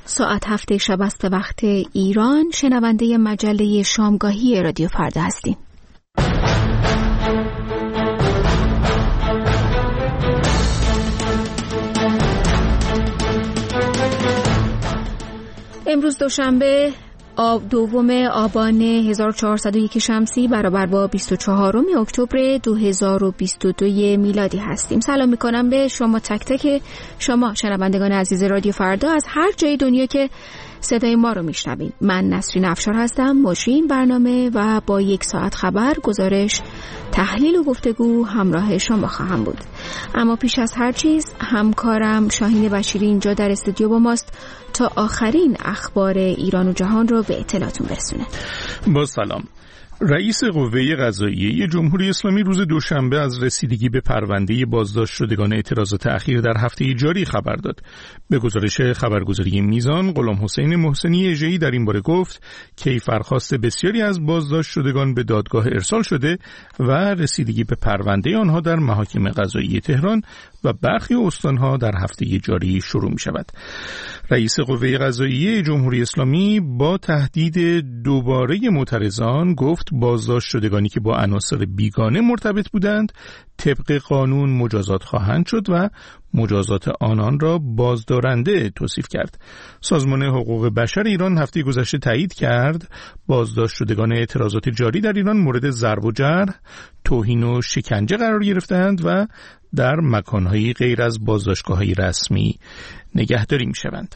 ساعت 7 شب است وقت ایران. شنونده مجله شامگاهی رادیو فردا هستیم. امروز دوشنبه دوم آبان 1401 شمسی برابر با 24 اکتبر 2022 میلادی هستیم. سلام میکنم به شما تک تک شما شنوندگان عزیز رادیو فردا از هر جای دنیا که صدای ما رو میشنوید. من نسرین افشار هستم، مجری این برنامه و با یک ساعت خبر، گزارش، تحلیل و گفتگو همراه شما خواهم بود. اما پیش از هر چیز همکارم شاهین بشیری اینجا در استودیو با ماست تا آخرین اخبار ایران و جهان رو به اطلاعتون برسونه. با سلام. رئیس قوه قضاییه جمهوری اسلامی روز دوشنبه از رسیدگی به پرونده بازداشت شدگان اعتراضات اخیر در هفته جاری خبر داد. به گزارش خبرگزاری میزان، غلام حسین محسنی اژه‌ای در این باره گفت کیفرخواست بسیاری از بازداشت شدگان به دادگاه ارسال شده و رسیدگی به پرونده آنها در محاکم قضایی تهران و برخی استانها در هفته جاری شروع می شود. رئیس قوه قضاییه جمهوری اسلامی با تهدید دوباره معترضان گفت بازداشت شدگانی که با عناصر بیگانه مرتبط بودند طبق قانون مجازات خواهند شد و مجازات آنان را بازدارنده توصیف کرد. سازمان حقوق بشر ایران هفته گذشته تایید کرد بازداشت شدگان اعتراضات جاری در ایران مورد ضرب و جرح، توهین و شکنجه قرار گرفتند و در مکان‌های غیر از بازداشتگاه‌های رسمی نگهداری می‌شوند.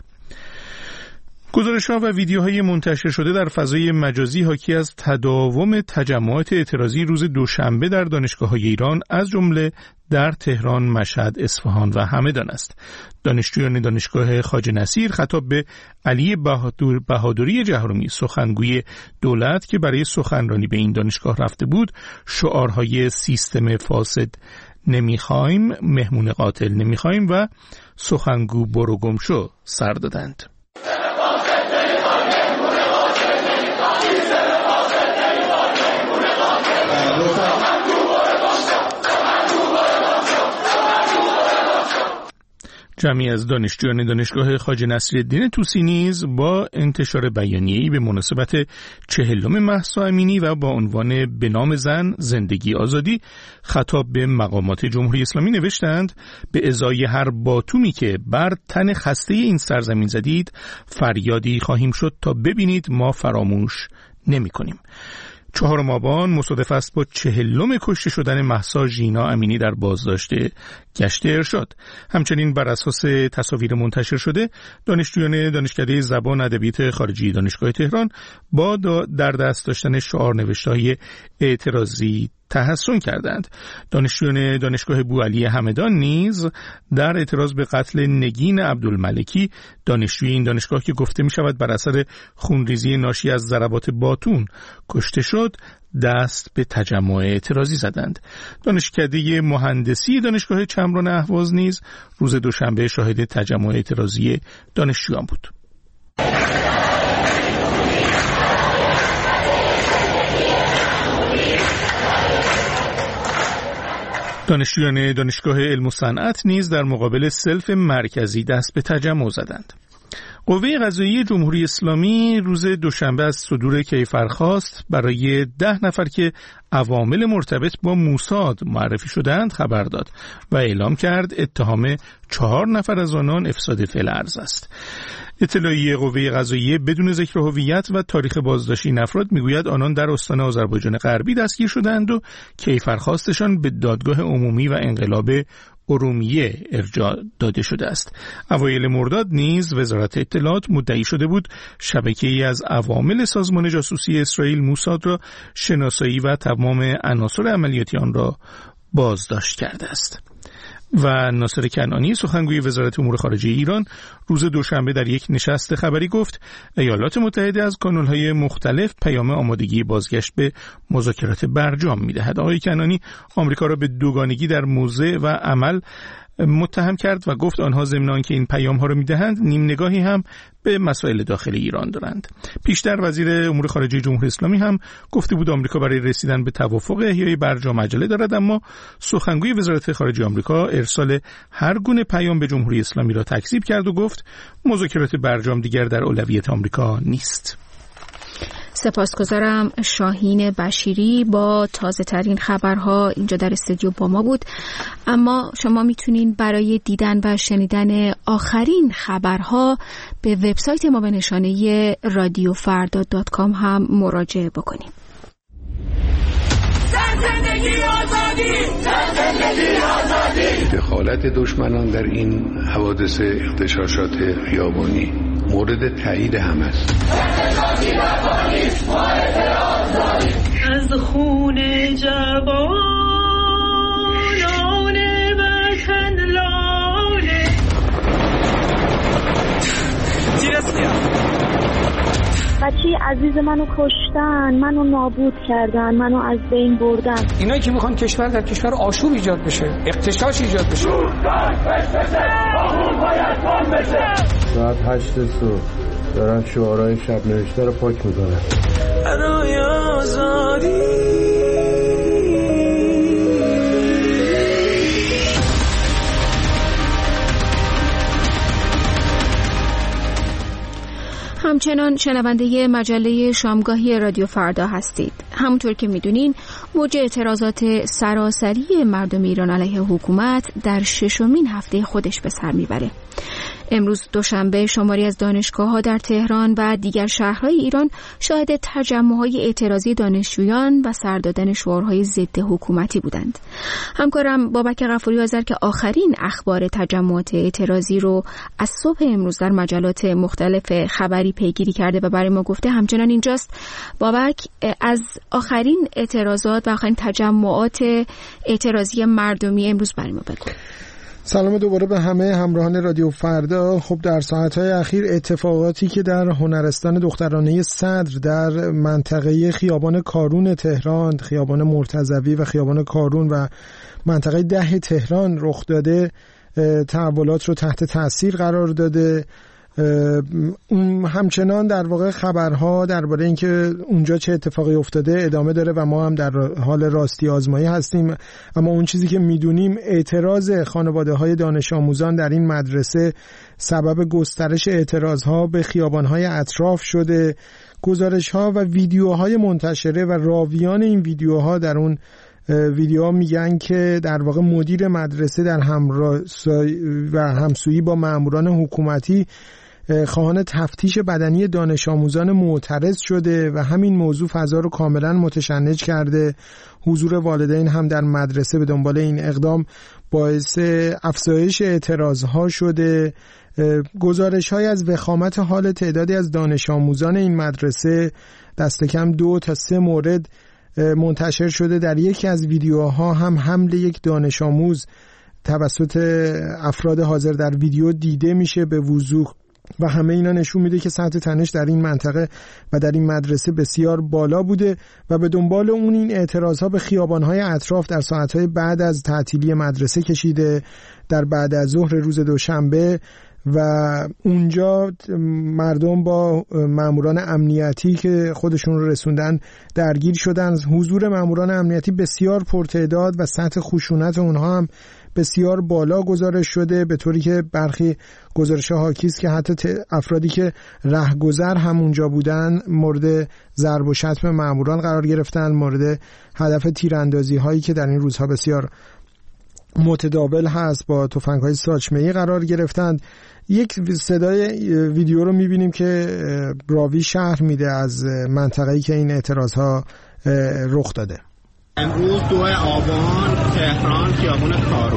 گزارش‌ها و ویدیوهای منتشر شده در فضای مجازی حاکی از تداوم تجمعات اعتراضی روز دوشنبه در دانشگاه‌های ایران از جمله در تهران، مشهد، اصفهان و همدان است. دانشجویان دانشگاه خواجه نصیر خطاب به علی بهادری جهرومی، سخنگوی دولت که برای سخنرانی به این دانشگاه رفته بود، شعارهای سیستم فاسد نمیخوایم، مهمون قاتل نمیخوایم و سخنگو برو گم شو سر دادند. جمعی از دانشجویان دانشگاه خواجه نصیرالدین طوسی نیز با انتشار بیانیه‌ای به مناسبت 40 مهسا امینی و با عنوان به نام زن زندگی آزادی خطاب به مقامات جمهوری اسلامی نوشتند به ازای هر باتومی که بر تن خسته این سرزمین زدید فریادی خواهیم شد تا ببینید ما فراموش نمی‌کنیم. 4 آبان مصادف است با 40 کشته شدن مهسا ژینا امینی در بازداشت گشت ارشاد. همچنین بر اساس تصاویر منتشر شده دانشجویان دانشکده زبان ادبیات خارجی دانشگاه تهران با در دست داشتن شعارنوشته‌های اعتراضی تحسن کردند. دانشجویان دانشگاه بوعلی همدان نیز در اعتراض به قتل نگین عبدالملکی، دانشجوی این دانشگاه که گفته می شود بر اثر خونریزی ناشی از ضربات باتون کشته شد، دست به تجمع اعتراضی زدند. دانشکده مهندسی دانشگاه چمران اهواز نیز روز دوشنبه شاهد تجمع اعتراضی دانشجویان بود. دانشجویان دانشگاه علم و صنعت نیز در مقابل سلف مرکزی دست به تجمع زدند. قوه قضاییه جمهوری اسلامی روز دوشنبه از صدور کیفرخواست برای 10 نفر که عوامل مرتبط با موساد معرفی شدند خبر داد و اعلام کرد اتهام 4 نفر از آنان افساد فعل ارض است. اطلاعیه قوه قضاییه بدون ذکر هویت و تاریخ بازداشت این افراد میگوید آنان در استان آذربایجان غربی دستگیر شدند و کیفرخواستشان به دادگاه عمومی و انقلاب ارومیه ارجاع داده شده است. اوایل مرداد نیز وزارت اطلاعات مدعی شده بود شبکه‌ای از عوامل سازمان جاسوسی اسرائیل موساد را شناسایی و تمام عناصر عملیاتی آن را بازداشت کرده است. و ناصر کنعانی سخنگوی وزارت امور خارجه ایران روز دوشنبه در یک نشست خبری گفت ایالات متحده از کانال‌های مختلف پیام آمادگی بازگشت به مذاکرات برجام می‌دهد. آقای کنعانی آمریکا را به دوگانگی در موضع و عمل متهم کرد و گفت آنها ضمن آنکه این پیام‌ها را می‌دهند نیم نگاهی هم به مسائل داخلی ایران دارند. پیشتر وزیر امور خارجه جمهوری اسلامی هم گفته بود آمریکا برای رسیدن به توافق احیای برجام عجله دارد، اما سخنگوی وزارت خارجه آمریکا ارسال هر گونه پیام به جمهوری اسلامی را تکذیب کرد و گفت مذاکرات برجام دیگر در اولویت آمریکا نیست. سپاسگزارم. شاهین بشیری با تازه ترین خبرها اینجا در استودیو با ما بود. اما شما میتونین برای دیدن و شنیدن آخرین خبرها به وبسایت ما به نشانه radiofarda.com هم مراجعه بکنید. دخالت دشمنان در این حوادث اغتشاشات خیابانی مورد تایید هم است. از خون جوانان وطن لاله بچه عزیز منو کشتن، منو نابود کردن، منو از بین بردن. اینایی که میخوان کشور در کشور آشوب ایجاد بشه، اغتشاش ایجاد بشه. ساعت 8 صبح دارن شعارهای شب نوشته رو پاک میکنن. برای آزادی همچنان شنونده مجله شامگاهی رادیو فردا هستید. همونطور که میدونین موج اعتراضات سراسری مردم ایران علیه حکومت در 6مین هفته خودش به سر میبره. امروز دوشنبه شماری از دانشگاه‌ها در تهران و دیگر شهرهای ایران شاهد تجمع‌های اعتراضی دانشجویان و سر دادن شعارهای ضد حکومتی بودند. همکارم بابک غفوری آذر که آخرین اخبار تجمعات اعتراضی رو از صبح امروز در مجلات مختلف خبری پیگیری کرده و برای ما گفته. همچنان اینجاست. بابک، از آخرین اعتراضات و آخرین تجمعات اعتراضی مردمی امروز برای ما بگو. سلام دوباره به همه همراهان رادیو فردا. خب در ساعتهای اخیر اتفاقاتی که در هنرستان دخترانه صدر در منطقه خیابان کارون تهران، خیابان مرتضوی و خیابان کارون و منطقه 10 تهران رخ داده تحولات رو تحت تاثیر قرار داده. همچنان در واقع خبرها درباره اینکه اونجا چه اتفاقی افتاده ادامه داره و ما هم در حال راستی آزمایی هستیم. اما اون چیزی که میدونیم اعتراض خانواده‌های دانش آموزان در این مدرسه سبب گسترش اعتراضها به خیابان‌های اطراف شده. گزارش‌ها و ویدیوهای منتشره و راویان این ویدیوها در اون ویدیوها میگن که در واقع مدیر مدرسه در همسویی با ماموران حکومتی خواهان تفتیش بدنی دانش آموزان معترض شده و همین موضوع فضا رو کاملا متشنج کرده. حضور والدین هم در مدرسه به دنبال این اقدام باعث افزایش اعتراضها شده. گزارش‌های از وخامت حال تعدادی از دانش آموزان این مدرسه دست کم 2 تا 3 مورد منتشر شده. در یکی از ویدیوها هم حمله یک دانش آموز توسط افراد حاضر در ویدیو دیده میشه به وضوح و همه اینا نشون میده که سطح تنش در این منطقه و در این مدرسه بسیار بالا بوده و به دنبال اون این اعتراضها به خیابانهای اطراف در ساعتهای بعد از تعطیلی مدرسه کشیده. در بعد از ظهر روز دوشنبه و اونجا مردم با ماموران امنیتی که خودشون رو رسوندن درگیر شدن. حضور ماموران امنیتی بسیار پرتعداد و سطح خشونت اونها هم بسیار بالا گزارش شده، به طوری که برخی گزارش‌ها حاکی است که حتی افرادی که رهگذر هم اونجا بودن مورد ضرب و شتم ماموران قرار گرفتن، مورد هدف تیراندازی هایی که در این روزها بسیار متداول هست با تفنگ‌های ساچمه‌ای قرار گرفتند. یک صدای ویدیو رو می‌بینیم که راوی شرح میده از منطقه‌ای که این اعتراض‌ها رخ داده. امروز 2 آبان تهران خیابان کارون.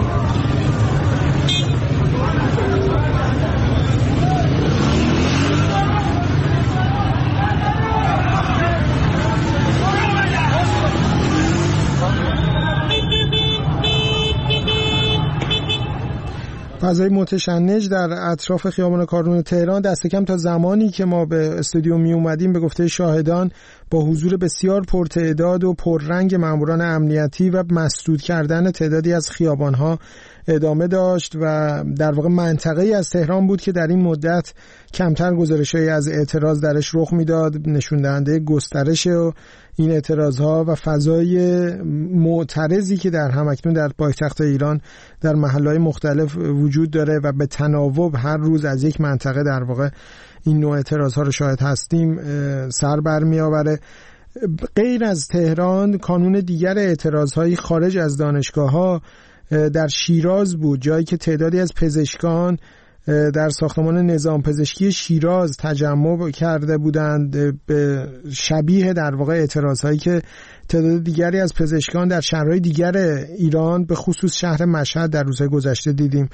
فضای متشنج در اطراف خیابان کارون تهران دست کم تا زمانی که ما به استودیو می اومدیم به گفته شاهدان با حضور بسیار پرتعداد و پررنگ ماموران امنیتی و مسدود کردن تعدادی از خیابانها ادامه داشت و در واقع منطقه‌ای از تهران بود که در این مدت کمتر گزارش‌هایی از اعتراض درش رخ میداد، نشون دهنده گسترش این اعتراض‌ها و فضای معترضی که در همکنون در پایتخت ایران در محله‌های مختلف وجود داره و به تناوب هر روز از یک منطقه در واقع این نوع اعتراض‌ها رو شاهد هستیم سر برمی‌آوره. غیر از تهران کانون دیگر اعتراض‌هایی خارج از دانشگاه‌ها در شیراز بود، جایی که تعدادی از پزشکان در ساختمان نظام پزشکی شیراز تجمع کرده بودند به شبیه در واقع اعتراض‌هایی که تعداد دیگری از پزشکان در شهرهای دیگر ایران به خصوص شهر مشهد در روزهای گذشته دیدیم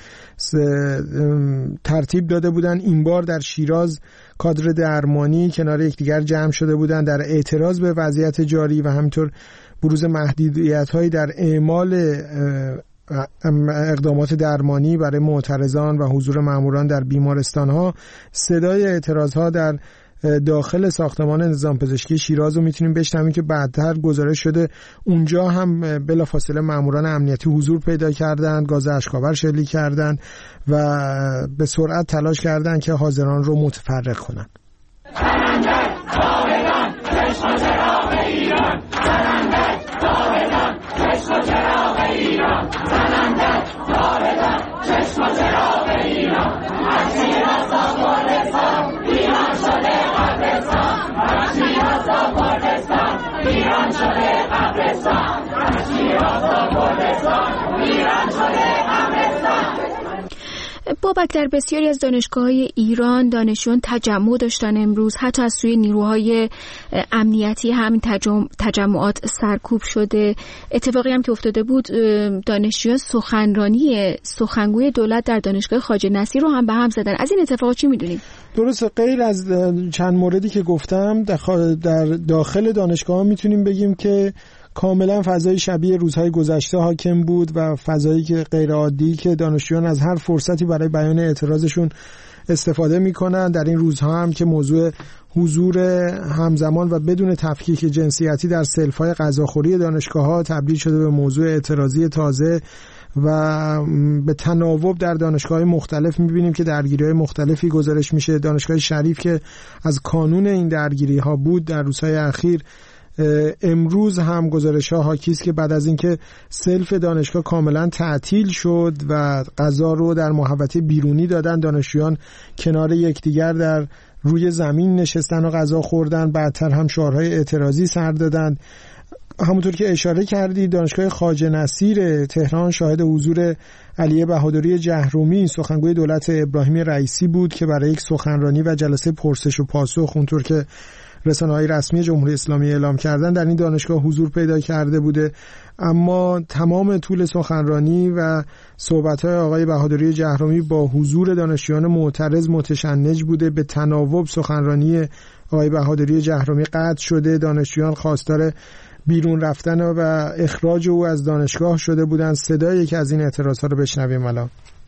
ترتیب داده بودند. این بار در شیراز کادر درمانی کنار یکدیگر جمع شده بودند در اعتراض به وضعیت جاری و همینطور بروز محدودیت‌هایی در اعمال اقدامات درمانی برای معترضان و حضور ماموران در بیمارستان‌ها. صدای اعتراض‌ها در داخل ساختمان نظام پزشکی شیراز رو میتونیم بشنویم که بعدتر گزارش شده اونجا هم بلافاصله ماموران امنیتی حضور پیدا کردند، گاز اشک‌آور شلیک کردند و به سرعت تلاش کردند که حاضران رو متفرق کنند. بابک، در بسیاری از دانشگاه‌های ایران دانشجویان تجمع داشتن امروز، حتی از سوی نیروهای امنیتی هم تجمعات سرکوب شده. اتفاقی هم که افتاده بود دانشجویان سخنگوی دولت در دانشگاه خواجه نصیر رو هم به هم زدن. از این اتفاقات چی می‌دونید؟ درسته، غیر از چند موردی که گفتم در داخل دانشگاه میتونیم بگیم که کاملا فضای شبیه روزهای گذشته حاکم بود و فضایی که غیر عادی که دانشجویان از هر فرصتی برای بیان اعتراضشون استفاده میکنن. در این روزها هم که موضوع حضور همزمان و بدون تفکیک جنسیتی در سلف‌های غذاخوری دانشگاه‌ها تبدیل شده به موضوع اعتراضی تازه و به تناوب در دانشگاه‌های مختلف می‌بینیم که درگیری‌های مختلفی گزارش میشه. دانشگاه شریف که از کانون این درگیری‌ها بود در روزهای اخیر، امروز هم گزارش‌ها حاکی است که بعد از اینکه سلف دانشگاه کاملا تعطیل شد و غذا رو در محوطه بیرونی دادن، دانشجویان کنار یکدیگر در روی زمین نشستن و غذا خوردن، بعدتر هم شعارهای اعتراضی سر دادند. همونطور که اشاره کردی دانشگاه خواجه نصیر تهران شاهد حضور علی بهادری جهرومی سخنگوی دولت ابراهیم رئیسی بود که برای یک سخنرانی و جلسه پرسش و پاسخ اونطور که رسانه‌های رسمی جمهوری اسلامی اعلام کردن در این دانشگاه حضور پیدا کرده بوده. اما تمام طول سخنرانی و صحبت‌های آقای بهادری جهرومی با حضور دانشجویان معترض متشنج بوده. به تناوب سخنرانی آقای بهادری جهرومی قطع شده، دانشجویان خواستار بیرون رفتن و اخراج او از دانشگاه شده بودند. صدای یکی از این اعتراض‌ها رو بشنویم الان.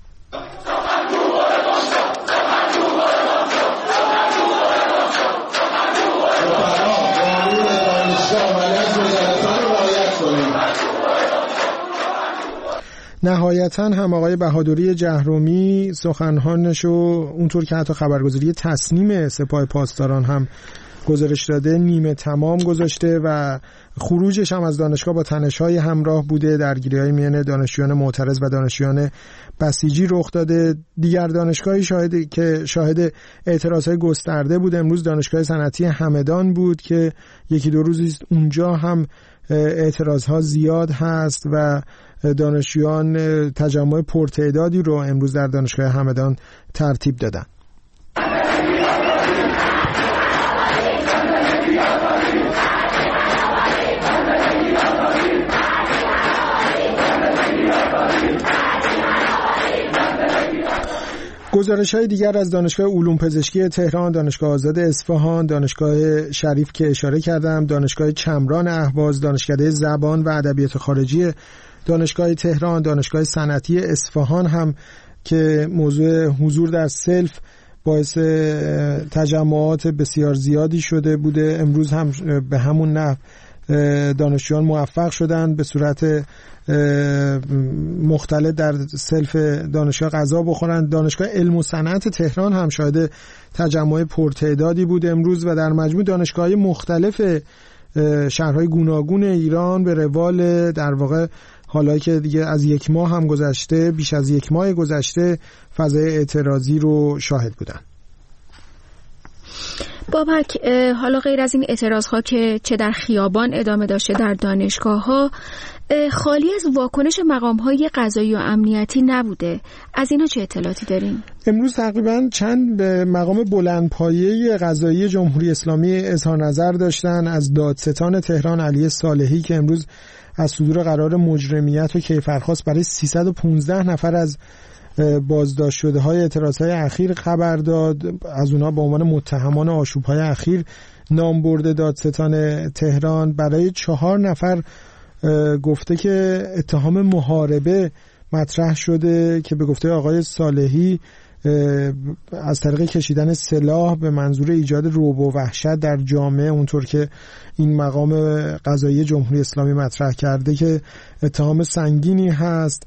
نهایتاً هم آقای بهادری جهرومی سخنانشو اونطور که حتی خبرگزاری تصنیم سپاه پاسداران هم گزارش داده نیمه تمام گذاشته و خروجش هم از دانشگاه با تنش‌های همراه بوده. درگیری‌های میان دانشجویان معترض و دانشجویان بسیجی رخ داده. دیگر دانشگاهی شاهد اعتراض‌های گسترده بود. امروز دانشگاه صنعتی همدان بود که یکی دو روز اونجا هم اعتراض‌ها زیاد هست و دانشجویان تجمع پرتعدادی رو امروز در دانشگاه همدان ترتیب دادن. گزارش‌های دیگر از دانشگاه علوم پزشکی تهران، دانشگاه آزاد اصفهان، دانشگاه شریف که اشاره کردم، دانشگاه چمران اهواز، دانشکده زبان و ادبیات خارجی دانشگاه تهران، دانشگاه صنعتی اصفهان هم که موضوع حضور در سلف باعث تجمعات بسیار زیادی شده بوده. امروز هم به همون نحو دانشجویان موفق شدن به صورت مختلف در سلف دانشگاه غذا بخورن. دانشگاه علم و صنعت تهران هم شاهد تجمع پرتعدادی بود امروز و در مجموع دانشگاه‌های مختلف شهرهای گوناگون ایران به روال در واقع حالا که دیگه از یک ماه هم گذشته، بیش از یک ماه گذشته، فضای اعتراضی رو شاهد بودن. بابک، حالا غیر از این اعتراض‌ها که چه در خیابان ادامه داشته در دانشگاه‌ها، خالی از واکنش مقام‌های قضایی و امنیتی نبوده. از اینا چه اطلاعاتی دارین؟ امروز تقریباً چند مقام بلندپایه قضایی جمهوری اسلامی اظهار نظر داشتن. از دادستان تهران علی صالحی که امروز از صدور قرار مجرمیت و کیفرخواست برای 315 نفر از بازداشت شده های اعتراضهای اخیر خبر داد. از اونها به عنوان متهمان آشوب‌های اخیر نام برده دادستان تهران. برای 4 نفر گفته که اتهام محاربه مطرح شده که به گفته آقای صالحی از طریق کشیدن سلاح به منظور ایجاد رعب و وحشت در جامعه، اونطور که این مقام قضایی جمهوری اسلامی مطرح کرده، که اتهام سنگینی هست.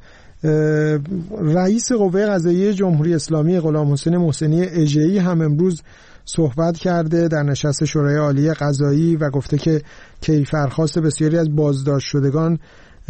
رئیس قوه قضاییه جمهوری اسلامی غلام حسین محسنی اژه‌ای هم امروز صحبت کرده در نشست شورای عالی قضایی و گفته که کیفرخواست بسیاری از بازداشت شدگان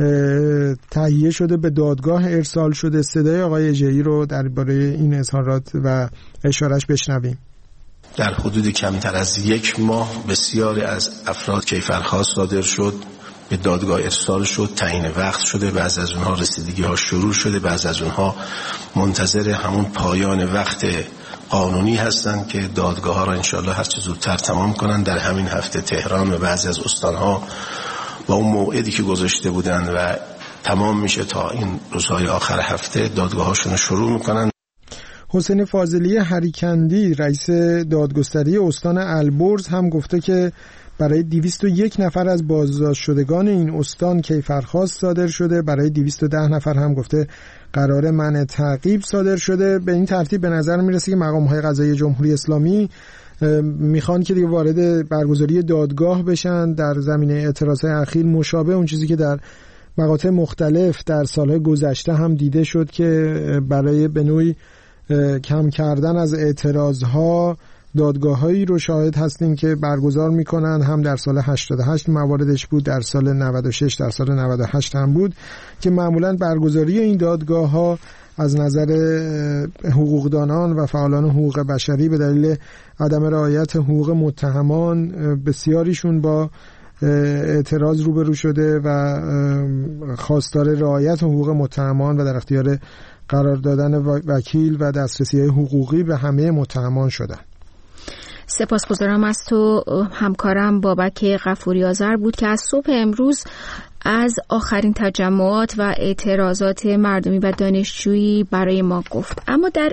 تهیه شده، به دادگاه ارسال شده. صدای آقای اژه‌ای رو درباره این اظهارات و اشارهش بشنویم. در حدود کمتر از یک ماه بسیاری از افراد کیفرخواست صادر شد، به دادگاه ارسال شد، تعیین وقت شده، بعضی از اونها رسیدگی ها شروع شده، بعضی از اونها منتظر همون پایان وقت قانونی هستند که دادگاه ها را انشالله هر چه زودتر تمام کنن. در همین هفته تهران و بعضی از استانها با اون موعدی که گذاشته بودن و تمام میشه تا این روزهای آخر هفته دادگاه هاشون شروع میکنن. حسین فاضلی هریکندی رئیس دادگستری استان البرز هم گفته که برای 201 نفر از بازداشت شدگان این استان کیفرخواست صادر شده. برای 210 نفر هم گفته قرار منع تعقیب صادر شده. به این ترتیب به نظر میرسه که مقام‌های قضایی جمهوری اسلامی میخوان که دیگه وارد برگزاری دادگاه بشن در زمینه اعتراضهای اخیر، مشابه اون چیزی که در مقاطع مختلف در سالهای گذشته هم دیده شد که برای به نوعی کم کردن از اعتراضها دادگاه‌هایی رو شاهد هستیم که برگزار میکنن. هم در سال 88 مواردش بود، در سال 96، در سال 98 هم بود که معمولاً برگزاری این دادگاه‌ها از نظر حقوقدانان و فعالان حقوق بشری به دلیل عدم رعایت حقوق متهمان بسیاریشون با اعتراض روبرو شده و خواستار رعایت حقوق متهمان و در اختیار قرار دادن وکیل و دسترسی حقوقی به همه متهمان شدن. سپاسگزارم از تو. همکارم بابک غفوری آذر بود که از صبح امروز از آخرین تجمعات و اعتراضات مردمی و دانشجویی برای ما گفت. اما در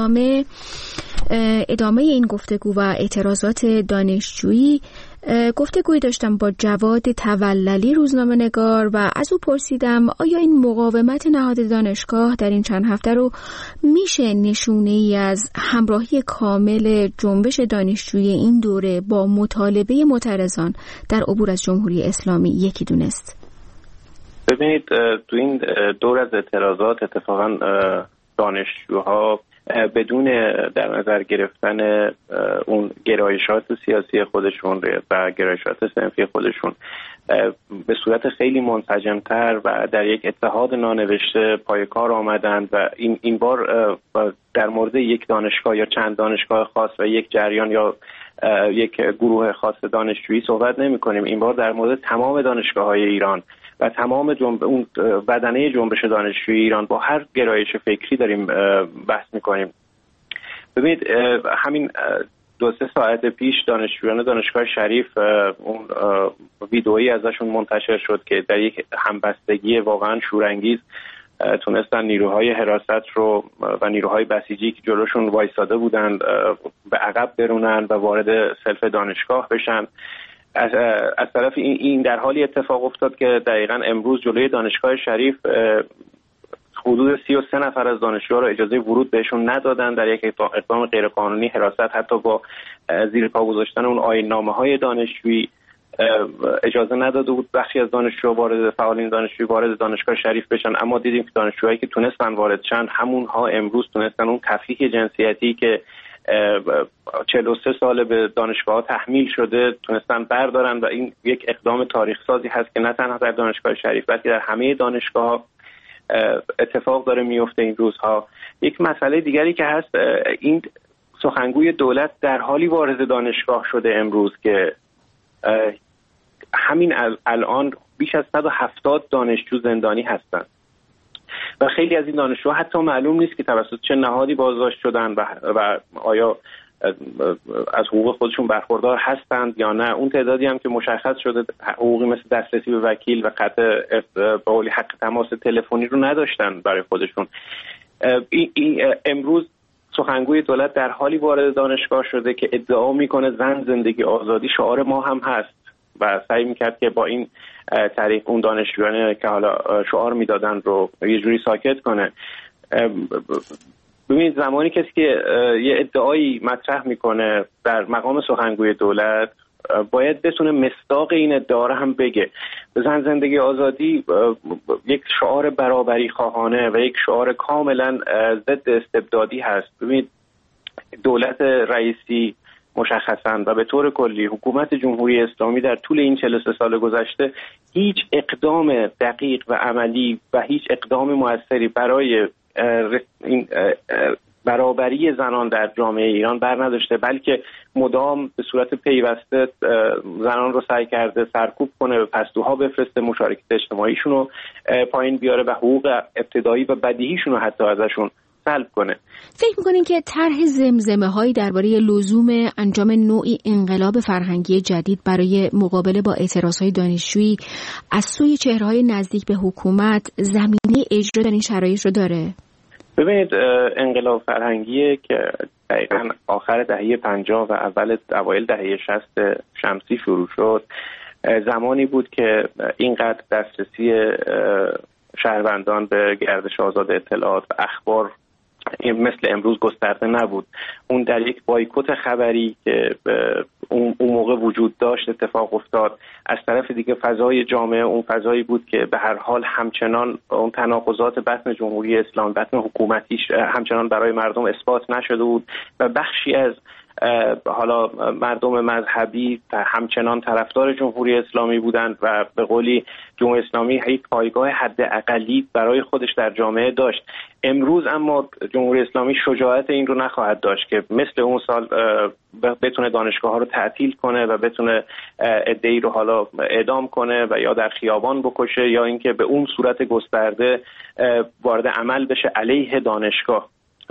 ادامه این گفتگو و اعتراضات دانشجویی گفتگویی داشتم با جواد توللی روزنامه‌نگار و از او پرسیدم آیا این مقاومت نهاد دانشگاه در این چند هفته رو میشه نشونه‌ای از همراهی کامل جنبش دانشجویی این دوره با مطالبه معترضان در عبور از جمهوری اسلامی یکی دونست؟ ببینید، تو این دور از اعتراضات اتفاقا دانشجوها بدون در نظر گرفتن اون گرایشات سیاسی خودشون و گرایشات صنفی خودشون به صورت خیلی منسجم‌تر و در یک اتحاد نانوشته پای کار آمدند و این بار در مورد یک دانشگاه یا چند دانشگاه خاص و یک جریان یا یک گروه خاص دانشجویی صحبت نمی‌کنیم. این بار در مورد تمام دانشگاه‌های ایران و تمام اون بدنه جنبش دانشجویی ایران با هر گرایش فکری داریم بحث میکنیم. ببینید، همین 2-3 ساعت پیش دانشجویان دانشگاه شریف اون ویدئویی ازشون منتشر شد که در یک همبستگی واقعا شورانگیز تونستن نیروهای حراست رو و نیروهای بسیجی که جلوشون وایساده بودن به عقب برونن و وارد سلف دانشگاه بشن. از طرف این در حالی اتفاق افتاد که دقیقاً امروز جلوی دانشگاه شریف حدود 33 نفر از دانشجوها را اجازه ورود بهشون ندادن در یک اقدام غیرقانونی حراست، حتی با زیر پا گذاشتن اون آیین‌نامه‌های دانشجویی اجازه نداده بود بخشی از فعالین دانشجویی وارد دانشگاه شریف بشن، اما دیدیم که دانشجوهایی که تونستن وارد شن همونها امروز تونستن اون تفکیک جنسیتی که 43 سال به دانشگاه تحمیل شده تونستن بردارن و این یک اقدام تاریخ سازی هست که نه تنها در دانشگاه شریف بلکه در همه دانشگاه اتفاق داره میفته این روزها. یک مسئله دیگری که هست، این سخنگوی دولت در حالی وارد دانشگاه شده امروز که همین الان بیش از 170 دانشجو زندانی هستند و خیلی از این دانشجوها حتی معلوم نیست که توسط چه نهادی بازداشت شدن و آیا از حقوق خودشون برخوردار هستند یا نه. اون تعدادی هم که مشخص شده حقوقی مثل دسترسی به وکیل و قطع حق تماس تلفنی رو نداشتن برای خودشون. امروز سخنگوی دولت در حالی وارد دانشگاه شده که ادعا میکنه زن زندگی آزادی شعار ما هم هست و سعی میکرد که با این طریق اون دانشجویانی که حالا شعار میدادن رو یه جوری ساکت کنه. ببینید زمانی کسی که یه ادعایی مطرح میکنه در مقام سخنگوی دولت باید بتونه مصداق این ادعا رو هم بگه. زن زندگی آزادی یک شعار برابری خواهانه و یک شعار کاملا ضد استبدادی هست. ببینید دولت رئیسی مشخصاً و به طور کلی حکومت جمهوری اسلامی در طول این 43 سال گذشته هیچ اقدام دقیق و عملی و هیچ اقدام موثری برای این برابری زنان در جامعه ایران بر نداشته، بلکه مدام به صورت پیوسته زنان رو سعی کرده سرکوب کنه، به پستوها بفرسته، مشارکت اجتماعیشون رو پایین بیاره و حقوق ابتدایی و بدیهیشون رو حتی ازشون سلب کنه. فکر می‌کنین که طرح زمزمه‌هایی درباره لزوم انجام نوعی انقلاب فرهنگی جدید برای مقابله با اعتراضهای دانشجویی از سوی چهره‌های نزدیک به حکومت زمینه اجرا در این شرایط رو داره؟ ببینید انقلاب فرهنگی که دقیقاً آخر دهه 50 و اوایل دهه 60 شمسی شروع شد زمانی بود که اینقدر دسترسی شهروندان به گردش آزاد اطلاعات و اخبار مثل امروز گسترده نبود. اون در یک بایکوت خبری که اون موقع وجود داشت اتفاق افتاد. از طرف دیگه فضای جامعه اون فضایی بود که به هر حال همچنان اون تناقضات بطن جمهوری اسلامی، بطن حکومتیش همچنان برای مردم اثبات نشده بود و بخشی از حالا مردم مذهبی همچنان طرفدار جمهوری اسلامی بودند و به قولی جمهوری اسلامی یک پایگاه حداقلی برای خودش در جامعه داشت. امروز اما جمهوری اسلامی شجاعت این رو نخواهد داشت که مثل اون سال بتونه دانشگاه ها رو تعطیل کنه و بتونه عده‌ای رو حالا اعدام کنه و یا در خیابان بکشه یا اینکه به اون صورت گسترده وارد عمل بشه علیه دانشگاه.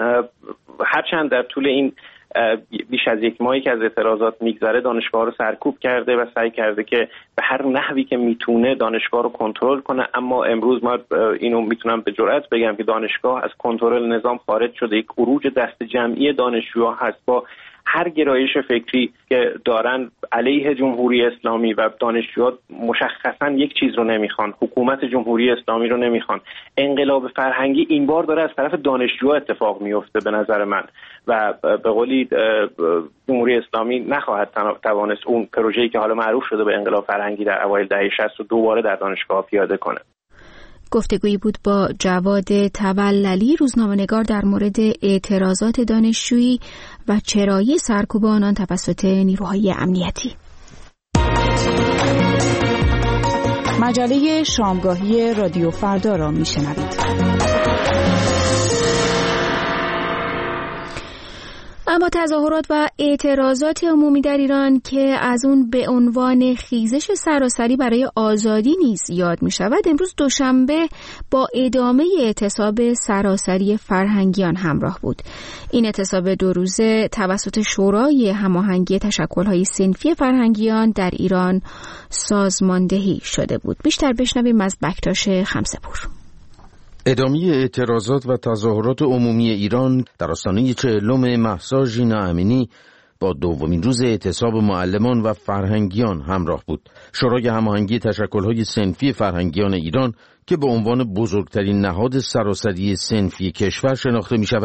هرچند در طول این بیش از یک ماهی که از اعتراضات میگذره دانشگاه رو سرکوب کرده و سعی کرده که به هر نحوی که میتونه دانشگاه رو کنترل کنه، اما امروز ما اینو میتونم به جرئت بگم که دانشگاه از کنترل نظام خارج شده. یک عروج دست جمعی دانشجوها هست با هر گرایش فکری که دارن علیه جمهوری اسلامی و دانشجوها مشخصا یک چیز رو نمیخوان، حکومت جمهوری اسلامی رو نمیخوان. انقلاب فرهنگی این بار داره از طرف دانشجوها اتفاق میفته به نظر من و به قولی جمهوری اسلامی نخواهد توانست اون پروژه‌ای که حالا معروف شده به انقلاب فرهنگی در اوایل دهه 60 رو دوباره در دانشگاه پیاده کنه. گفتگویی بود با جواد توللی، روزنامه‌نگار، در مورد اعتراضات دانشجویی و چرایی سرکوب آنان توسط نیروهای امنیتی. مجله شامگاهی رادیو فردا را میشنوید. اما تظاهرات و اعتراضات عمومی در ایران که از اون به عنوان خیزش سراسری برای آزادی نیز یاد می شود، امروز دوشنبه با ادامه اعتصاب سراسری فرهنگیان همراه بود. این اعتصاب 2 روزه توسط شورای هماهنگی تشکل‌های صنفی فرهنگیان در ایران سازماندهی شده بود. بیشتر بشنویم از بکتاش خمسه‌پور. ادامه اعتراضات و تظاهرات عمومی ایران در آستانه 40 مهسا ژینا امینی با دومین روز اعتصاب معلمان و فرهنگیان همراه بود. شورای هماهنگی تشکل‌های صنفی فرهنگیان ایران که به عنوان بزرگترین نهاد سراسری صنفی کشور شناخته می‌شود،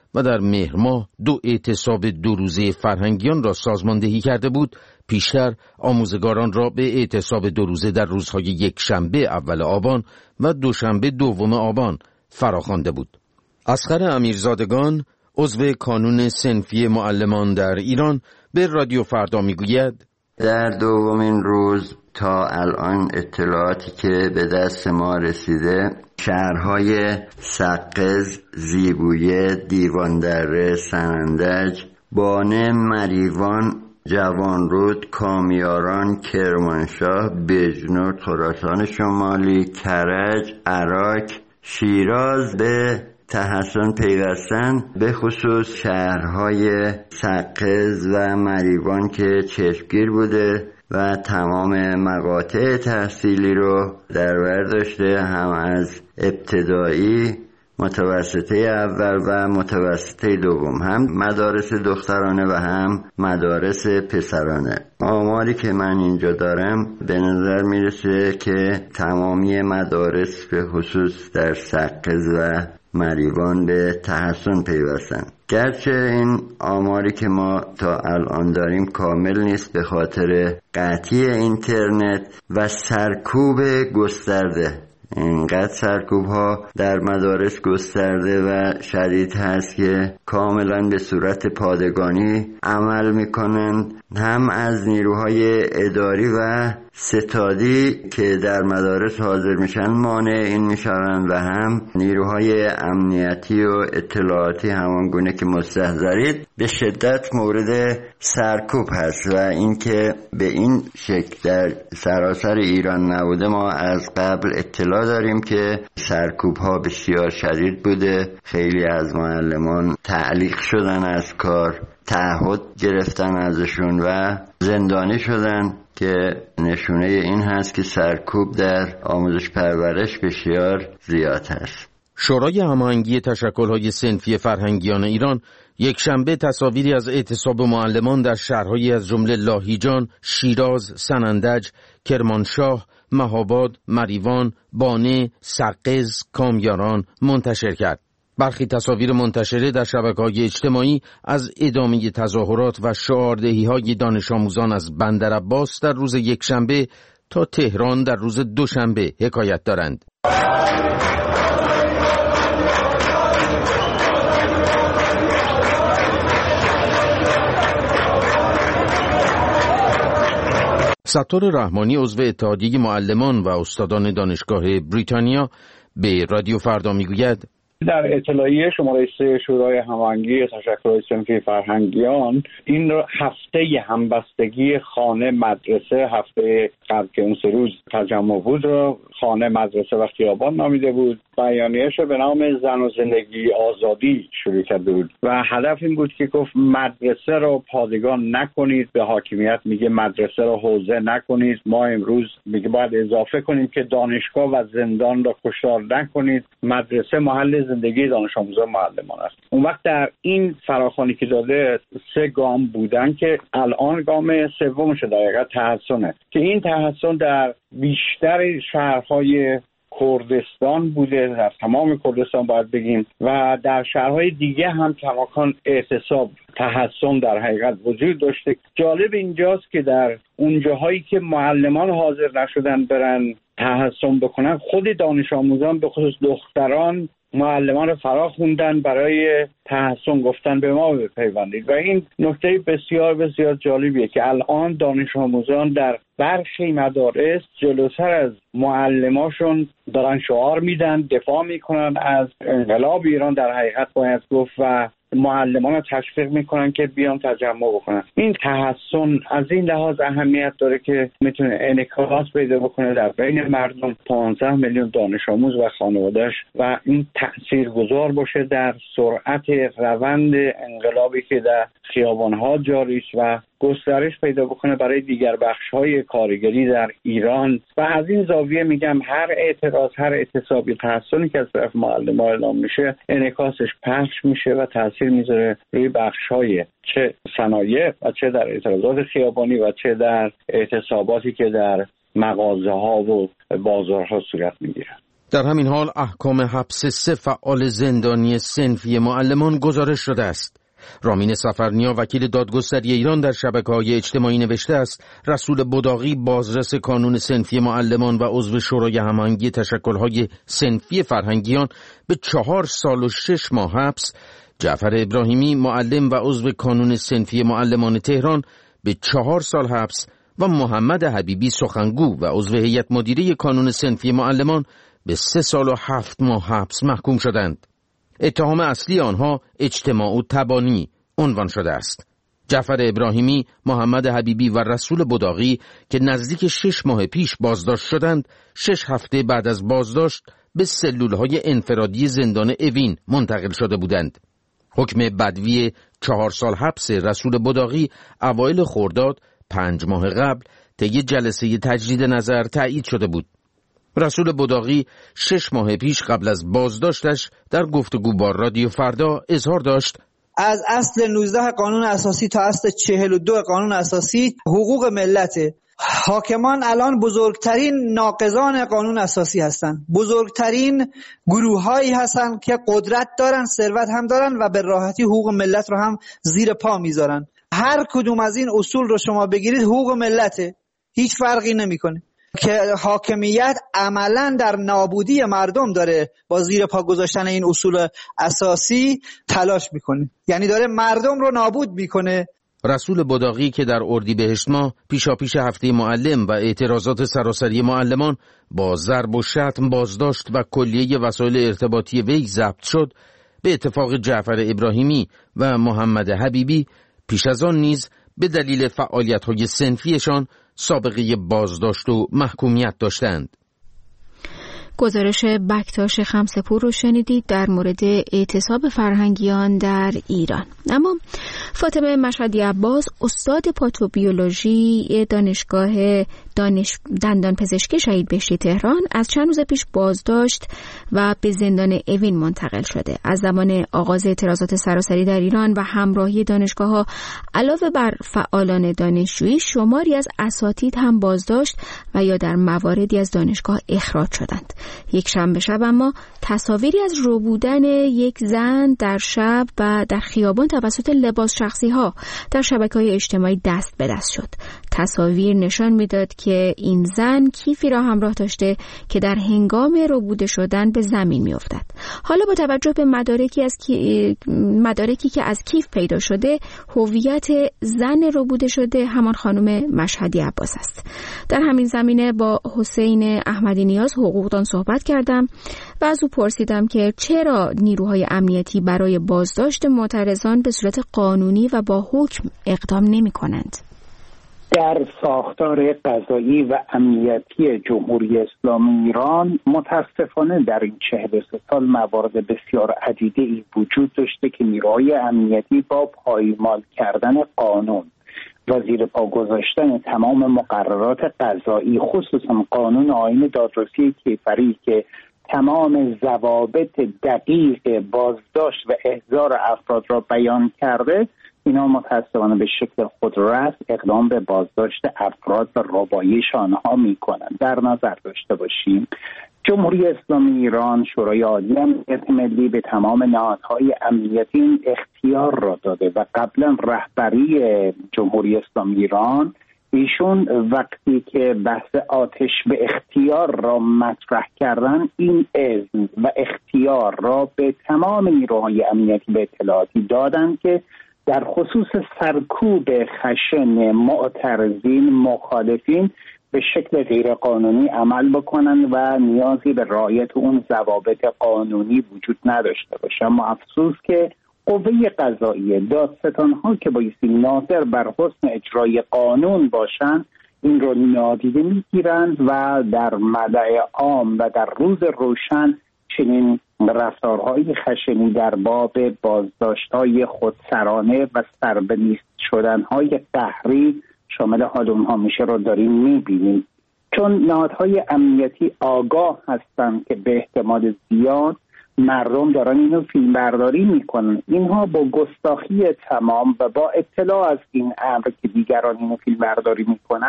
و در مهر ماه 2 اعتصاب 2 روزه فرهنگیان را سازماندهی کرده بود، پیشتر آموزگاران را به اعتصاب 2 روزه در روزهای یکشنبه اول آبان و دوشنبه دوم آبان فراخوانده بود. اصغر امیرزادگان، عضو کانون صنفی معلمان در ایران، به رادیو فردا میگوید در دومین روز تا الان اطلاعاتی که به دست ما رسیده، شهرهای سقز، زیبویه، دیواندره، سنندج، بانه، مریوان، جوانرود، کامیاران، کرمانشاه، بجنور، خراسان شمالی، کرج، عراق، شیراز به تحسن پیوستن، به خصوص شهرهای سقز و مریوان که چشمگیر بوده و تمام مقاطع تحصیلی رو در بر داشته، هم از ابتدایی، متوسطه اول و متوسطه دوم، هم مدارس دخترانه و هم مدارس پسرانه. آماری که من اینجا دارم به نظر میرسه که تمامی مدارس به خصوص در سقز و مریوان به تحسن پیوستن. گرچه این آماری که ما تا الان داریم کامل نیست به خاطر قطعی اینترنت و سرکوب گسترده. اینقدر سرکوب ها در مدارس گسترده و شدید هست که کاملا به صورت پادگانی عمل میکنن، هم از نیروهای اداری و ستادی که در مدارس حاضر میشن مانع این میشن و هم نیروهای امنیتی و اطلاعاتی همانگونه که مستحضرید به شدت مورد سرکوب هست و اینکه به این شکل در سراسر ایران نبوده. ما از قبل اطلاع داریم که سرکوب ها بسیار شدید بوده، خیلی از معلمان تعلیق شدن از کار، تعهد گرفتن ازشون و زندانی شدن که نشونه این هست که سرکوب در آموزش پرورش بسیار زیاد هست. شورای هماهنگی تشکل‌های صنفی فرهنگیان ایران یکشنبه تصاویری از اعتصاب معلمان در شهرهایی از جمله لاهیجان، شیراز، سنندج، کرمانشاه، مهاباد، مریوان، بانه، سقز، کامیاران منتشر کرد. برخی تصاویر منتشره در شبکه‌های اجتماعی از ادامه تظاهرات و شعاردهی‌های دانش آموزان از بندرعباس در روز یکشنبه تا تهران در روز دوشنبه حکایت دارند. ستار رحمانی، عضو اتحادیه معلمان و استادان دانشگاه بریتانیا، به رادیو فردا میگوید در اطلاعیه شماره 3 شورای هماهنگی تشکل‌های صنفی فرهنگیان این هفته همبستگی خانه مدرسه، هفته قبل که اون 3 روز تجمع بود رو خانه مدرسه و خیابان نامیده بود. بیانیه‌اش به نام زن و زندگی آزادی شروع کرده بود و هدف این بود که گفت مدرسه رو پادگان نکنید، به حاکمیت میگه مدرسه رو حوزه نکنید. ما امروز میگه باید اضافه کنیم که دانشگاه و زندان رو کشتار نکنید، مدرسه محل زندگی دانش آموزان معلمان است. اون وقت در این فراخوانی که داده 3 گام بودن که الان گام سومش در حقیقت تحسنه که این تحسن در بیشتر شهرهای کردستان بوده، در تمام کردستان باید بگیم، و در شهرهای دیگه هم کماکان اعتصاب تحسن در حقیقت وجود داشته. جالب اینجاست که در اون جاهایی که معلمان حاضر نشدن برن تحسن بکنن، خود دانش آموزان به خصوص دختران معلمان رو فرا خوندن برای تحسن، گفتن به ما بپیوندید و این نکته بسیار بسیار جالبیه که الان دانش آموزان در برخی مدارس جلوتر از معلماشون دارن شعار میدن، دفاع میکنن از انقلاب ایران در حقیقت باید گفت و معلمان رو تشویق میکنن که بیان تجمع بکنن. این تحسن از این لحاظ اهمیت داره که میتونه انعکاس پیدا بکنه در بین مردم، 15 میلیون دانش آموز و خانواده‌اش و این تاثیرگذار باشه در سرعت روند انقلابی که در خیابان‌ها جاری است و گسترش پیدا بکنه برای دیگر بخش‌های کارگری در ایران. و از این زاویه میگم هر اعتراض، هر اعتصابی، تحسنی که از طرف معلمان اعلام میشه انعکاسش پخش میشه و تاثیر میذاره روی بخش‌های چه صنایع و چه در اعتراضات خیابانی و چه در اعتصاباتی که در مغازه‌ها و بازارها صورت میگیره. در همین حال احکام حبس 3 فعال زندانی صنفی معلمان گزارش شده است. رامین سفرنیا وکیل دادگستری ایران در شبکه‌های اجتماعی نوشته است رسول بداغی بازرس کانون صنفی معلمان و عضو شورای هماهنگی تشکل‌های صنفی فرهنگیان به 4 سال و 6 ماه حبس، جعفر ابراهیمی معلم و عضو کانون صنفی معلمان تهران به 4 سال حبس و محمد حبیبی سخنگو و عضو هیئت مدیره کانون صنفی معلمان به 3 سال و 7 ماه حبس محکوم شدند. اتهام اصلی آنها اجتماع و تبانی عنوان شده است. جعفر ابراهیمی، محمد حبیبی و رسول بداغی که نزدیک 6 ماه پیش بازداشت شدند، 6 هفته بعد از بازداشت به سلولهای انفرادی زندان اوین منتقل شده بودند. حکم بدوی 4 سال حبس رسول بداغی اوایل خرداد 5 ماه قبل طی جلسه تجدید نظر تایید شده بود. رسول بداغی 6 ماه پیش قبل از بازداشتش در گفتگو با رادیو فردا اظهار داشت از اصل 19 قانون اساسی تا اصل 42 قانون اساسی حقوق ملته. حاکمان الان بزرگترین ناقضان قانون اساسی هستند، بزرگترین گروه هایی هستند که قدرت دارن، ثروت هم دارن و به راحتی حقوق ملت رو هم زیر پا میذارن. هر کدوم از این اصول رو شما بگیرید حقوق ملته، هیچ فرقی نمیکنه که حاکمیت عملا در نابودی مردم داره با زیر پا گذاشتن این اصول اساسی تلاش میکنه، یعنی داره مردم رو نابود میکنه. رسول بداغی که در اردیبهشت ماه پیشاپیش هفته معلم و اعتراضات سراسری معلمان با ضرب و شتم بازداشت و کلیه وسایل ارتباطی وی ضبط شد، به اتفاق جعفر ابراهیمی و محمد حبیبی پیش از آن نیز به دلیل فعالیت‌های صنفیشان سابقه بازداشت و محکومیت داشتند. گزارش بکتاش خمسپور رو شنیدید در مورد اعتصاب فرهنگیان در ایران. اما فاطمه مشهدی عباس، استاد پاتوبیولوژی دانشگاه دندان پزشکی شهید بهشتی تهران، از چند روز پیش بازداشت و به زندان اوین منتقل شده. از زمان آغاز اعتراضات سراسری در ایران و همراهی دانشگاه‌ها علاوه بر فعالان دانشجویی، شماری از اساتید هم بازداشت و یا در مواردی از دانشگاه اخراج شدند. یک شنبه شب اما تصاویری از ربودن یک زن در شب و در خیابان توسط لباس شخصی ها در شبکه‌های اجتماعی دست به دست شد. تصاویر نشان میداد که این زن کیفی را همراه داشته که در هنگام ربوده شدن به زمین میافتد. حالا با توجه به مدارکی که از کیف پیدا شده، هویت زن ربوده شده همان خانم مشهدی عباس است. در همین زمینه با حسین احمدی نیاز حقوقدان صحبت کردم و از او پرسیدم که چرا نیروهای امنیتی برای بازداشت معترضان به صورت قانونی و با حکم اقدام نمی کنند. در ساختار قضایی و امنیتی جمهوری اسلامی ایران متاسفانه در این 43 سال موارد بسیار عدیده‌ای وجود داشته که نیروهای امنیتی با پایمال کردن قانون و زیر پا گذاشتن تمام مقررات قضایی، خصوصا قانون آیین دادرسی کیفری که تمام ضوابط دقیق بازداشت و احضار افراد را بیان کرده، اینا متاسفانه به شکل خودرأس اقدام به بازداشت افراد و ربایش آنها میکنند. در نظر داشته باشیم جمهوری اسلامی ایران، شورای عالی امنیت ملی به تمام نهادهای امنیتی این اختیار را داده و قبلا رهبری جمهوری اسلامی ایران ایشون وقتی که بحث آتش به اختیار را مطرح کردن، این اذن و اختیار را به تمام نیروهای امنیتی به اطلاعاتی دادن که در خصوص سرکوب خشن معترضین مخالفین به شکل غیرقانونی عمل بکنن و نیازی به رعایت اون ضوابط قانونی وجود نداشته باشه. اما افسوس که قوه قضاییه، دادستان‌ها که بایستی ناظر بر حسن اجرای قانون باشند، این رو نادیده میگیرند و در مدعی عام و در روز روشن چنین رفتارهای خشنی در باب بازداشت‌های خودسرانه و سربنیست شدن‌های قهری شامل حال اونها میشه رو داریم میبینیم. چون نهادهای امنیتی آگاه هستند که به احتمال زیاد مردم دارن اینو فیلم برداری میکنن، اینها با گستاخی تمام و با اطلاع از این امر که دیگران اینو فیلم برداری میکنن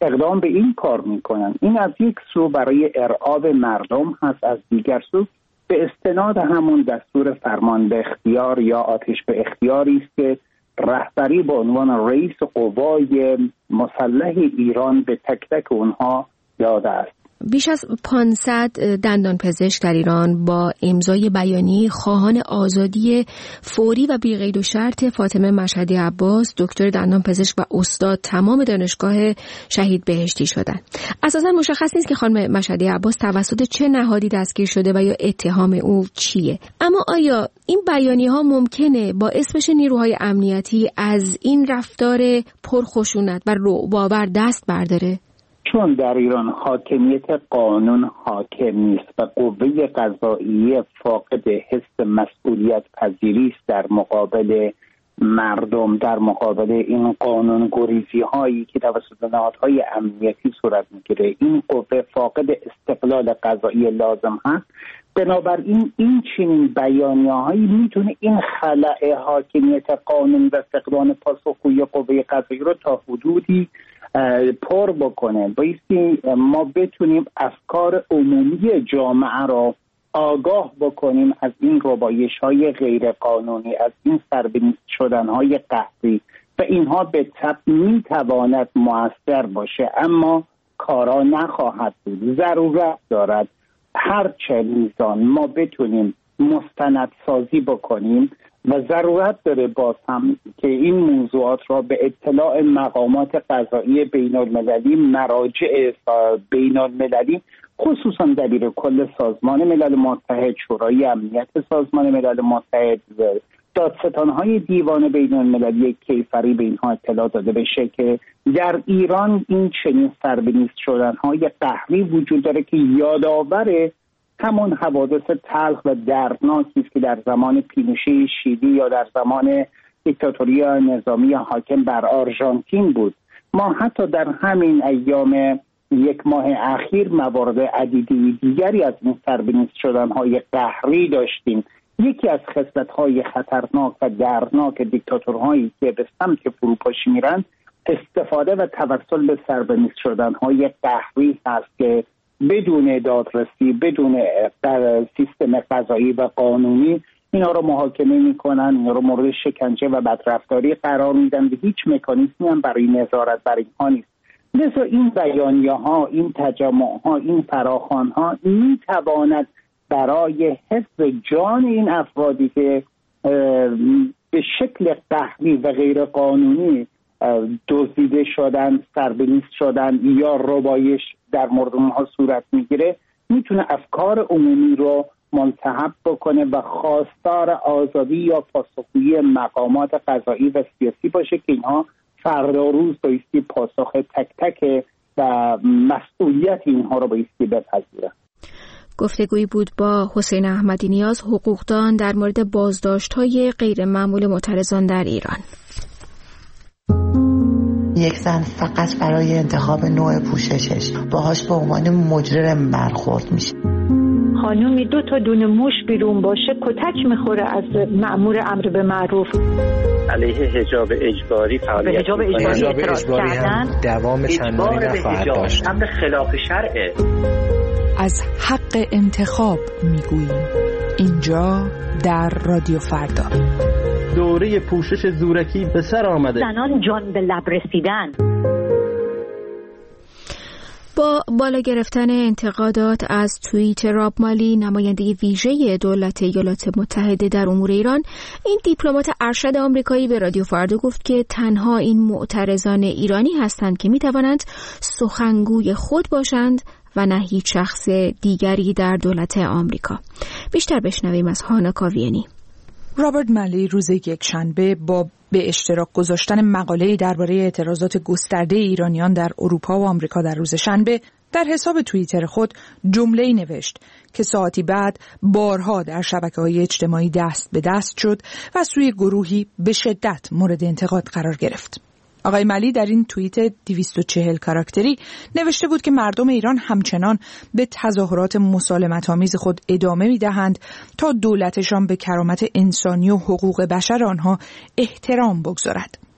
اقدام به این کار میکنن. این از یک سو برای ارعاب مردم هست، از دیگر سو به استناد همون دستور فرمان به اختیار یا آتش به اختیاری است که رهبری به عنوان رئیس قوای مسلح ایران به تک تک اونها داده است. بیش از 500 دندانپزشک در ایران با امضای بیانیه خواهان آزادی فوری و بی قید و شرط فاطمه مشهدی عباس، دکتر دندانپزشک و استاد تمام دانشگاه شهید بهشتی شدند. اساساً مشخص نیست که خانم مشهدی عباس توسط چه نهادی دستگیر شده و یا اتهام او چیه. اما آیا این بیانیه‌ها ممکنه باعث بشه نیروهای امنیتی از این رفتار پرخشونت و رعب‌آور دست برداره؟ چون در ایران حاکمیت قانون حاکم نیست و قوه قضاییه فاقد حس مسئولیت پذیری است در مقابل مردم، در مقابل این قانون گریزی هایی که توسط نهادهای امنیتی صورت میگیره، این قوه فاقد استقلال قضایی لازم هست. بنابراین این چنین بیانیه‌هایی میتونه این خلأ حاکمیت قانون و فقدان پاسخگویی قوه قضایی رو تا حدودی پر بکنه. بایستی ما بتونیم افکار عمومی جامعه را آگاه بکنیم از این ربایش‌های غیر قانونی، از این سربنیست شدن‌های قهری و اینها به طب میتواند مؤثر باشه، اما کارا نخواهد بود. ضرورت دارد هر چه میزان ما بتونیم مستندسازی بکنیم و ضرورت داره باز هم که این موضوعات را به اطلاع مقامات قضایی بین المللی، مراجع بین المللی، خصوصا دبیر کل سازمان ملل متحد، شورای امنیت سازمان ملل متحد، دادستان‌های دیوان بین المللی کیفری به اینها اطلاع داده بشه که در ایران این چنین سربنیست شدن‌های قهری وجود داره که یادآور همون حوادث تلخ و دردناکی است که در زمان پینوشه شیلی یا در زمان دیکتاتوری نظامی حاکم بر آرژانتین بود. ما حتی در همین ایام یک ماه اخیر موارد عدیدی دیگری از این سربنیست شدن‌های قهری داشتیم. یکی از خصلت‌های خطرناک و دردناک دیکتاتورهایی که به سمت فروپاشی میرن استفاده و توسل به سربنیست شدن‌های قهری هست که بدون دادرسی، بدون سیستم قضایی و قانونی اینا رو محاکمه میکنن، اینا رو مورد شکنجه و بدرفتاری قرار میدن و هیچ مکانیزمی هم برای نظارت بر اینها نیست. لذا این بیانیه ها، این تجمع ها، این فراخوان ها میتواند برای حفظ جان این افرادی که به شکل قهری و غیر قانونی دزدیده شدن، سربنیست شدن یا ربایش در مورد اونها صورت میگیره، میتونه افکار عمومی رو منتهب بکنه و خواستار آزادی یا پاسخگویی مقامات قضایی و سیاسی باشه که اینها فردا روز بایستی پاسخ تک تک و مسئولیت اینها رو بایستی بپذیره. گفتگویی بود با حسین احمدی نیاز، حقوقدان، در مورد بازداشت‌های غیر معمول معترضان در ایران. یک زن فقط برای انتخاب نوع پوششش باهاش به عنوان مجرم برخورد میشه. خانومی 2 تا دونه موش بیرون باشه کتک میخوره از مأمور امر به معروف. علیه حجاب اجباری فعالیت حجاب اجباری هم دوام چندانی نخواهد داشت. امر خلاف شرعه. از حق انتخاب میگوییم اینجا در رادیو فردا. دوره پوشش زورکی به سر آمده. زنان جان به لب رسیدن. با بالا گرفتن انتقادات از توییت راب مالی، نماینده ویژه دولت ایالات متحده در امور ایران، این دیپلمات ارشد آمریکایی به رادیو فردا گفت که تنها این معترضان ایرانی هستند که میتوانند سخنگوی خود باشند و نه هیچ شخص دیگری در دولت آمریکا. بیشتر بشنویم از هانا کاویانی. رابرت مالی روز یکشنبه با به اشتراک گذاشتن مقاله‌ای درباره اعتراضات گسترده ایرانیان در اروپا و آمریکا در روز شنبه در حساب توییتر خود جمله‌ای نوشت که ساعتی بعد بارها در شبکه‌های اجتماعی دست به دست شد و سوی گروهی به شدت مورد انتقاد قرار گرفت. آقای مالی در این توییت 240 کاراکتری نوشته بود که مردم ایران همچنان به تظاهرات مسالمت‌آمیز خود ادامه می‌دهند تا دولتشان به کرامت انسانی و حقوق بشر آنها احترام بگذارد.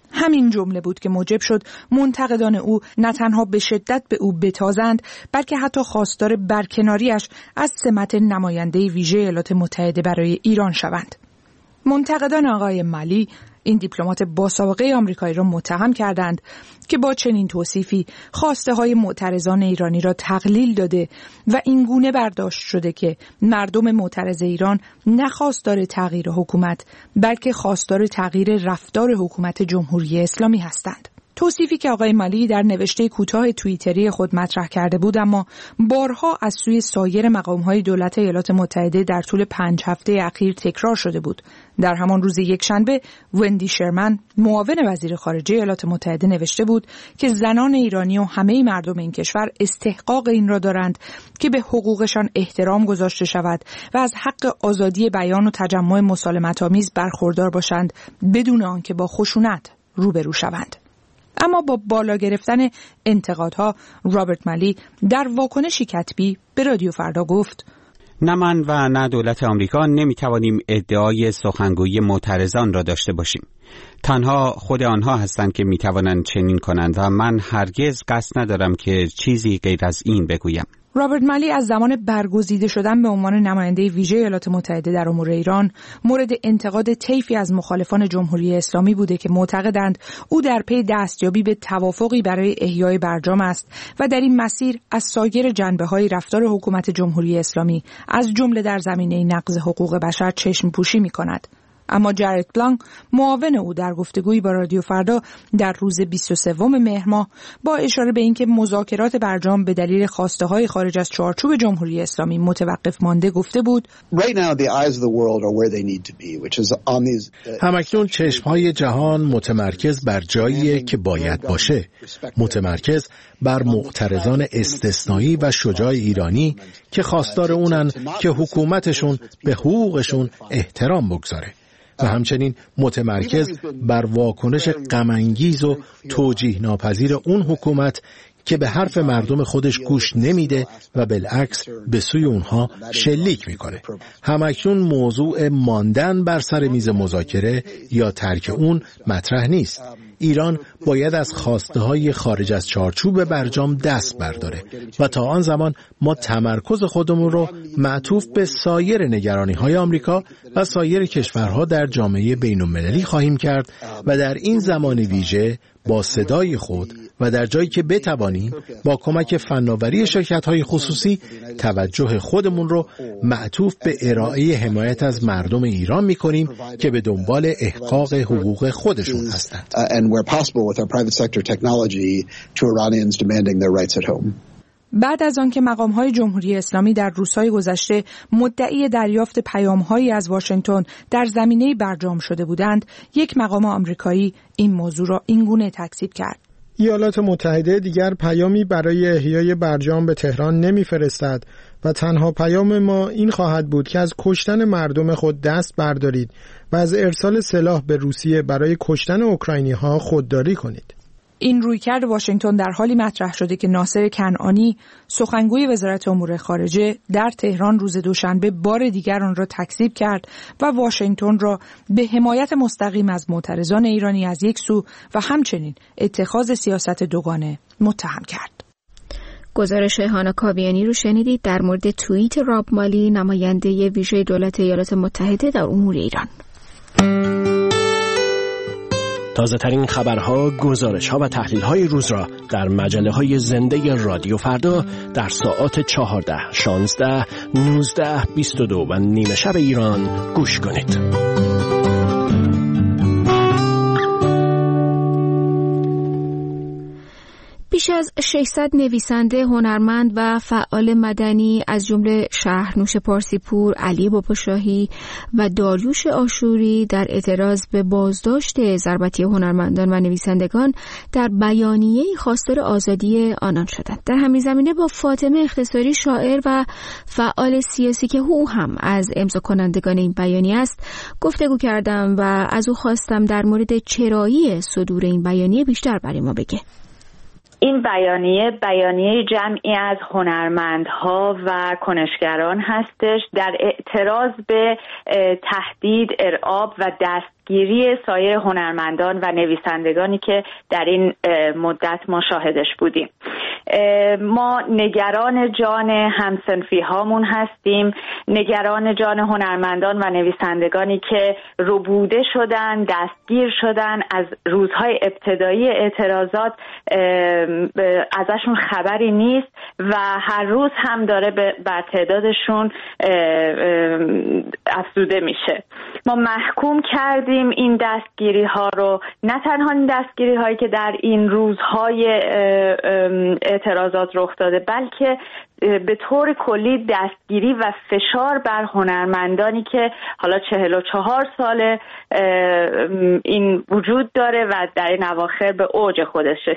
همین جمله بود که موجب شد منتقدان او نه تنها به شدت به او بتازند، بلکه حتی خواستار برکناریش از سمت نماینده ویژه ایالات متحده برای ایران شوند. منتقدان آقای مالی این دیپلمات باسابقه آمریکایی را متهم کردند که با چنین توصیفی خواسته های معترضان ایرانی را تقلیل داده و این گونه برداشت شده که مردم معترض ایران نه خواستار تغییر حکومت بلکه خواستار تغییر رفتار حکومت جمهوری اسلامی هستند. توصیفی که آقای مالی در نوشته کوتاه توییتری خود مطرح کرده بود، اما بارها از سوی سایر مقام‌های دولت ایالات متحده در طول 5 هفته اخیر تکرار شده بود. در همان روز یکشنبه وندی شرمن، معاون وزیر خارجه ایالات متحده، نوشته بود که زنان ایرانی و همه مردم این کشور استحقاق این را دارند که به حقوقشان احترام گذاشته شود و از حق آزادی بیان و تجمع مسالمت‌آمیز برخوردار باشند بدون آنکه با خشونت روبرو شوند. اما با بالا گرفتن انتقادها، رابرت مالی در واکنشی کتبی به رادیو فردا گفت: نه من و نه دولت آمریکا نمیتوانیم ادعای سخنگویی معترضان را داشته باشیم. تنها خود آنها هستند که میتوانند چنین کنند و من هرگز قصد ندارم که چیزی غیر از این بگویم. رابرت مالی از زمان برگزیده شدن به عنوان نماینده ویژه ایالات متحده در امور ایران مورد انتقاد طیفی از مخالفان جمهوری اسلامی بوده که معتقدند او در پی دستیابی به توافقی برای احیای برجام است و در این مسیر از سایر جنبه‌های رفتار حکومت جمهوری اسلامی از جمله در زمینه نقض حقوق بشر چشم پوشی می‌کند. اما جارد بلانک، معاون او، در گفتگویی با رادیو فردا در روز 23 مهر ماه با اشاره به اینکه مذاکرات برجام به دلیل خواسته‌های خارج از چارچوب جمهوری اسلامی متوقف مانده گفته بود: همکنون چشم‌های جهان متمرکز بر جاییه که باید باشه، متمرکز بر معترضان استثنایی و شجاع ایرانی که خواستار اونن که حکومتشون به حقوقشون احترام بگذاره و همچنین متمرکز بر واکنش غم‌انگیز و توجیه ناپذیر اون حکومت که به حرف مردم خودش گوش نمیده و بالعکس به سوی اونها شلیک میکنه. همکنون موضوع ماندن بر سر میز مذاکره یا ترک اون مطرح نیست. ایران باید از خواسته های خارج از چارچوب برجام دست برداره و تا آن زمان ما تمرکز خودمون رو معطوف به سایر نگرانی های آمریکا و سایر کشورها در جامعه بین المللی خواهیم کرد و در این زمان ویژه با صدای خود و در جایی که بتوانیم با کمک فناوری شرکت‌های خصوصی توجه خودمون رو معطوف به ارائه حمایت از مردم ایران می‌کنیم که به دنبال احقاق حقوق خودشون هستند. بعد از آنکه مقام‌های جمهوری اسلامی در روزهای گذشته مدعی دریافت پیام‌هایی از واشنگتن در زمینه برجام شده بودند، یک مقام آمریکایی این موضوع را اینگونه تکذیب کرد: ایالات متحده دیگر پیامی برای احیای برجام به تهران نمی‌فرستد و تنها پیام ما این خواهد بود که از کشتن مردم خود دست بردارید و از ارسال سلاح به روسیه برای کشتن اوکراینی‌ها خودداری کنید. این رویکرد واشنگتن در حالی مطرح شده که ناصر کنعانی، سخنگوی وزارت امور خارجه، در تهران روز دوشنبه بار دیگر آن را تکذیب کرد و واشنگتن را به حمایت مستقیم از معترضان ایرانی از یک سو و همچنین اتخاذ سیاست دوگانه متهم کرد. گزارش هانا کاویانی رو شنیدید در مورد توییت راب مالی، نماینده ویژه دولت ایالات متحده در امور ایران. تازه ترین خبرها، گزارش‌ها و تحلیل‌های روز را در مجله‌های زنده رادیو فردا در ساعات 14، 16، 19، 22 و نیمه شب ایران گوش کنید. بیش از 600 نویسنده، هنرمند و فعال مدنی از جمله شهرنوش پارسیپور، علی باباشاهی و داریوش آشوری در اعتراض به بازداشت ضربتی هنرمندان و نویسندگان در بیانیه‌ای خواستار آزادی آنان شدند. در همین زمینه با فاطمه اختصاری، شاعر و فعال سیاسی که او هم از امضا کنندگان این بیانیه است، گفتگو کردم و از او خواستم در مورد چرایی صدور این بیانیه بیشتر برای ما بگه. این بیانیه جمعی از هنرمندها و کنشگران هستش در اعتراض به تهدید، ارعاب و دستگیری سایر هنرمندان و نویسندگانی که در این مدت ما شاهدش بودیم. ما نگران جان همسنفی هامون هستیم، نگران جان هنرمندان و نویسندگانی که ربوده شدن، دستگیر شدن، از روزهای ابتدایی اعتراضات ازشون خبری نیست و هر روز هم داره بر تعدادشون افزوده میشه. ما محکوم کردیم این دستگیری ها رو، نه تنها این دستگیری هایی که در این روزهای اعتراضات رخ داده، بلکه به طور کلی دستگیری و فشار بر هنرمندانی که حالا 44 سال این وجود داره و در این اواخر به اوج خودش